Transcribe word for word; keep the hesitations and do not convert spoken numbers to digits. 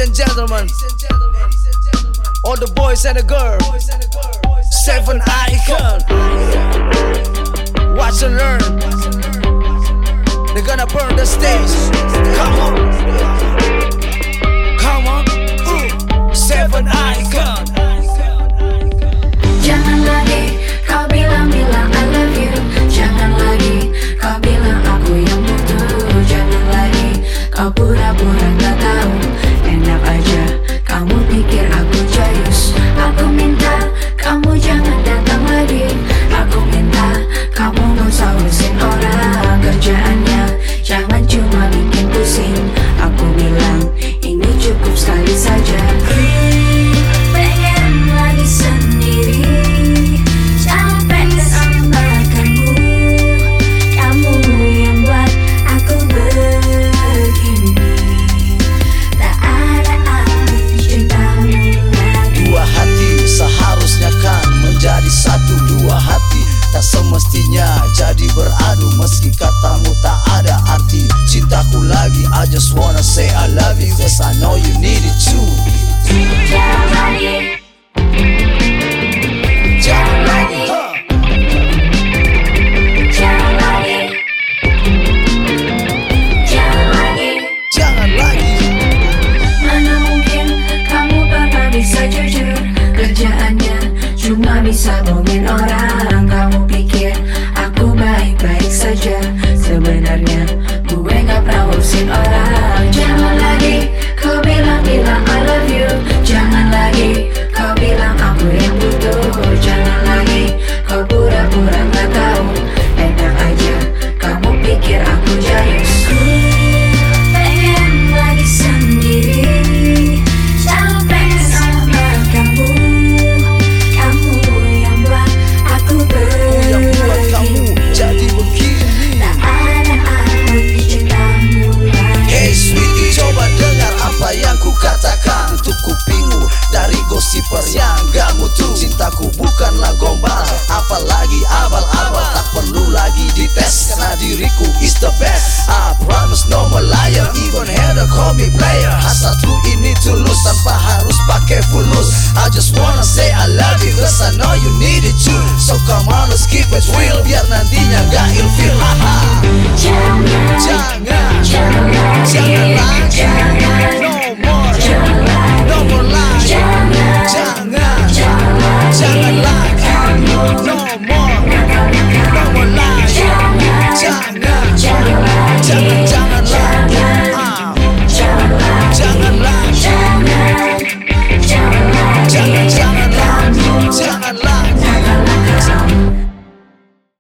and gentlemen, all the boys and the girls, Seven Icon, watch and learn. They're gonna burn the stage. Come on, come on, uh, Seven Icon. Jangan lagi kau bilang-bilang I love you. Jangan lagi kau bilang aku yang butuh. Jangan lagi kau pura-pura gak tahu. Enak aja kamu pikir aku jayus. Aku minta kamu jangan datang lagi. Aku minta kamu gak usah urusin orang. Kerjaannya jangan cuma bikin pusing. Aku bilang ini cukup sekali saja. Pengen lagi sendiri, capek sama makanmu. Kamu yang buat aku begini. Tak ada arti cintamu lagi. Dua hati seharusnya kan menjadi satu. Dua hati tak semestinya jadi beradu. Meski katamu tak ada arti cintaku lagi. I just wanna say I love you, cause I know you need it too. Jangan lagi, jangan lagi, jangan lagi, jangan lagi, Jangan lagi. Mana mungkin kamu pernah bisa jujur. Kerjaannya cuma bisa bohongin orang.